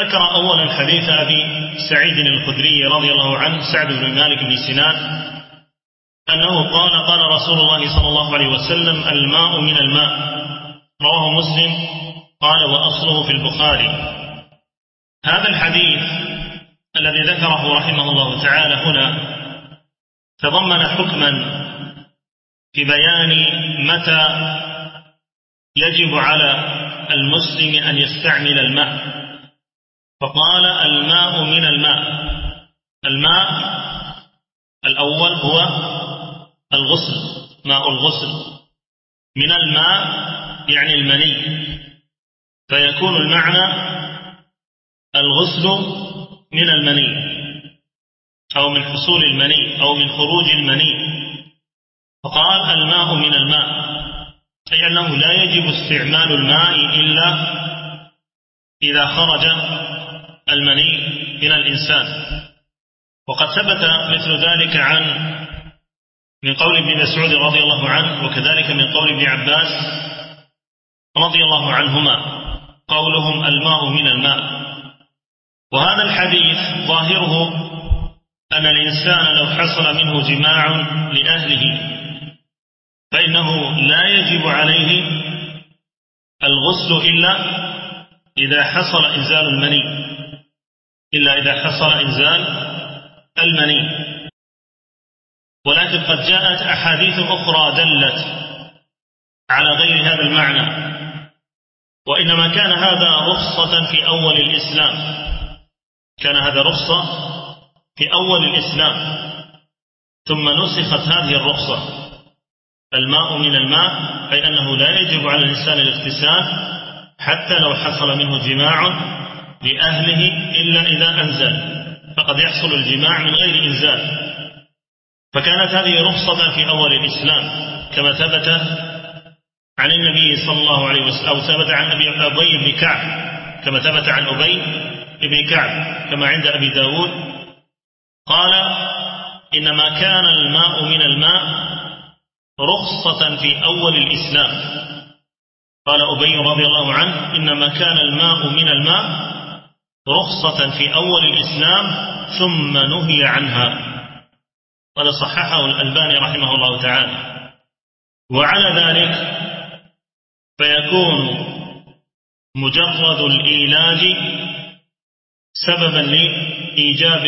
ذكر أولا حديث أبي سعيد الخدري رضي الله عنه سعد بن مالك بن سنان أنه قال قال رسول الله صلى الله عليه وسلم الماء من الماء، رواه مسلم قال وأصله في البخاري. هذا الحديث الذي ذكره رحمه الله تعالى هنا تضمن حكما في بيان متى يجب على المسلم أن يستعمل الماء، فقال الماء من الماء. الماء الأول هو الغسل، ماء الغسل، من الماء يعني المني، فيكون المعنى الغسل من المني أو من حصول المني أو من خروج المني، فقال الماء من الماء، أي أنه لا يجب استعمال الماء إلا إذا خرج المني من الإنسان. وقد ثبت مثل ذلك من قول ابن مسعود رضي الله عنه، وكذلك من قول ابن عباس رضي الله عنهما قولهم الماء من الماء. وهذا الحديث ظاهره أن الإنسان لو حصل منه جماع لأهله فإنه لا يجب عليه الغسل إلا إذا حصل إنزال المني، ولكن قد جاءت أحاديث أخرى دلت على غير هذا المعنى، وإنما كان هذا رخصة في أول الإسلام، كان هذا رخصة في أول الإسلام، ثم نسخت هذه الرخصة الماء من الماء، أي أنه لا يجب على الإنسان الاغتسال حتى لو حصل منه جماع لأهله إلا إذا أنزل، فقد يحصل الجماع من غير إنزال. فكانت هذه رخصة في أول الإسلام كما ثبت عن النبي صلى الله عليه وسلم، أو ثبت عن أبي بن كعب، كما ثبت عن أبي بن كعب كما عند أبي داود قال إنما كان الماء من الماء رخصة في أول الإسلام. قال أبي رضي الله عنه إنما كان الماء من الماء رخصة في أول الإسلام ثم نهي عنها. قد صححه الألباني رحمه الله تعالى. وعلى ذلك فيكون مجرد الإيلاج سببا لإيجاب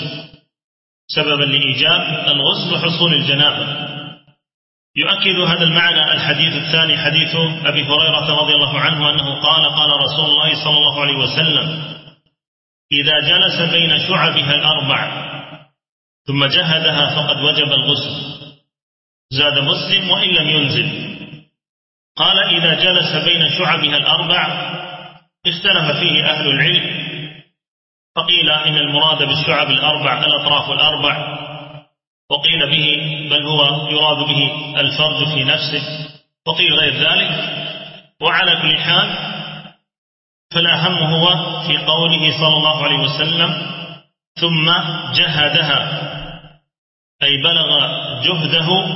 الغسل وحصول الجنابة. يؤكد هذا المعنى الحديث الثاني حديث أبي هريرة رضي الله عنه أنه قال قال رسول الله صلى الله عليه وسلم إذا جلس بين شعبها الأربع ثم جهدها فقد وجب الغسل. زاد مسلم وإن لم ينزل. قال إذا جلس بين شعبها الأربع اختلف فيه أهل العلم، فقيل إن المراد بالشعب الأربع الأطراف الأربع، وقيل به بل هو يراد به الفرد في نفسه، وقيل غير ذلك. وعلى كل حال فالأهم هو في قوله صلى الله عليه وسلم ثم جهدها، أي بلغ جهده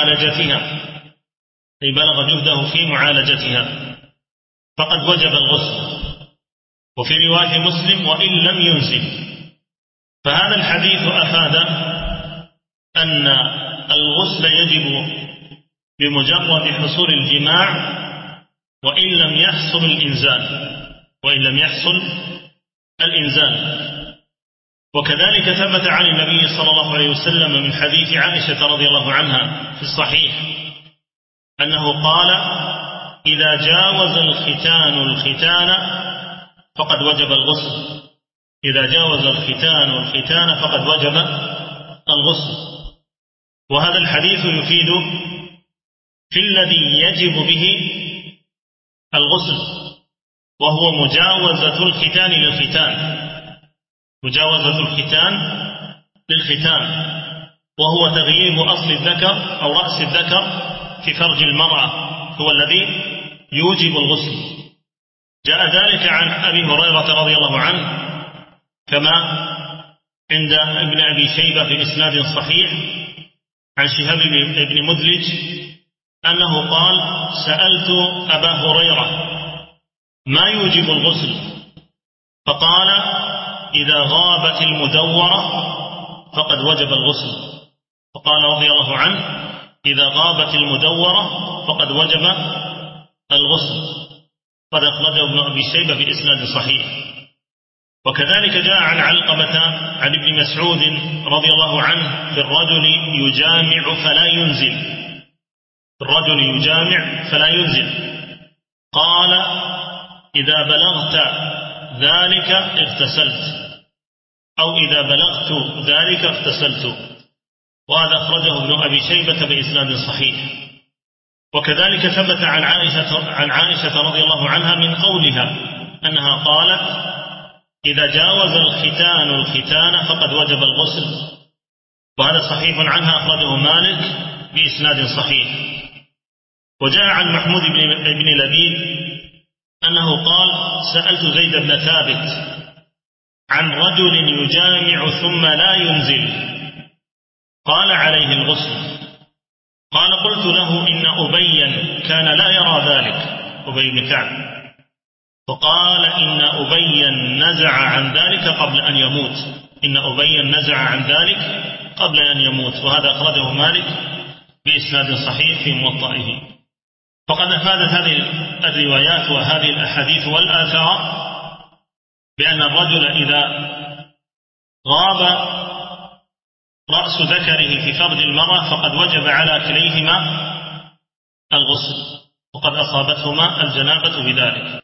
في معالجتها فقد وجب الغسل. وفي رواية مسلم وإن لم ينزل. فهذا الحديث أفاد أن الغسل يجب بمجرد حصول الجماع وإن لم يحصل الإنزال. وكذلك ثبت عن النبي صلى الله عليه وسلم من حديث عائشة رضي الله عنها في الصحيح أنه قال إذا جاوز الختان فقد وجب الغسل. فقد وجب الغسل. وهذا الحديث يفيد في الذي يجب به الغسل، وهو مجاوزة الختان للختان، وهو تغييب أصل الذكر أو رأس الذكر في فرج المرأة، هو الذي يوجب الغسل. جاء ذلك عن أبي هريرة رضي الله عنه كما عند ابن أبي شيبة في إسناد صحيح عن شهاب بن مدلج أنه قال سألت أبا هريرة ما يوجب الغسل؟ فقال إذا غابت المدورة فقد وجب الغسل. فقال رضي الله عنه إذا غابت المدورة فقد وجب الغسل. قد أخرجه ابن أبي شيبة بإسناد صحيح. وكذلك جاء عن علقمة عن ابن مسعود رضي الله عنه في الرجل يجامع فلا ينزل، الرجل يجامع فلا ينزل، قال إذا بلغت ذلك اغتسلت، أو إذا بلغت ذلك اغتسلت. وهذا أخرجه ابن أبي شيبة بإسناد صحيح. وكذلك ثبت عن عائشة رضي الله عنها من قولها أنها قالت إذا جاوز الختان الختان فقد وجب الغسل. وهذا صحيح عنها، أخرجه مالك بإسناد صحيح. وجاء عن محمود بن لبيد أنه قال سألت زيد بن ثابت عن رجل يجامع ثم لا ينزل قال عليه الغسل. قال قلت له إن أبيا كان لا يرى ذلك، أبي بن كعب، فقال إن أبيا نزع عن ذلك قبل أن يموت، إن أبيا نزع عن ذلك قبل أن يموت. وهذا أخرجه مالك بإسناد صحيح في موطئه. فقد أفادت هذه الروايات وهذه الأحاديث والآثار بأن الرجل إذا غاب رأس ذكره في فرج المرأة فقد وجب على كليهما الغسل، وقد أصابتهما الجنابة بذلك.